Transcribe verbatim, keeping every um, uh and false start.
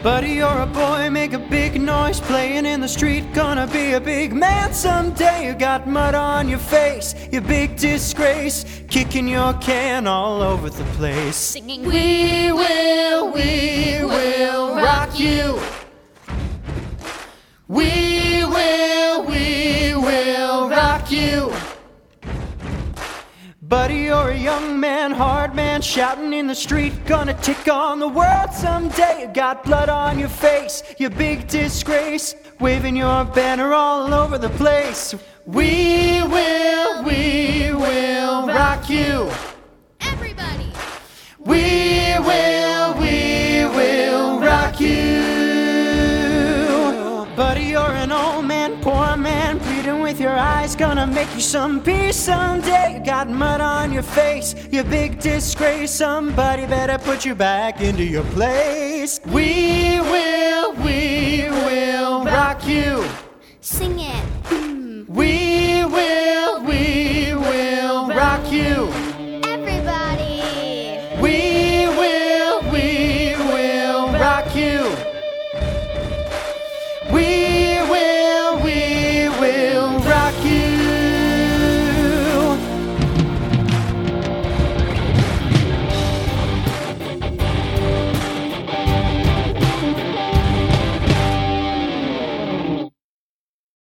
Buddy, you're a boy, make a big noise, playing in the street, gonna be a big man someday. You got mud on your face, you big disgrace, kicking your can all over the place. Singing, we will, we will rock you. We will, we will rock you. Buddy, you're a young man, hard man, shouting in the street, gonna take on the world someday. You got blood on your face, you big disgrace, waving your banner all over the place. We will, we will rock you. Everybody! We will, we will rock you. Buddy, you're an old man, poor man, pleading with your eyes, gonna make you some peace someday. You got mud on your face, you big disgrace, somebody better put you back into your place. We will, we will rock you. Sing it. We will, we will rock you. Everybody! We will, we will rock you.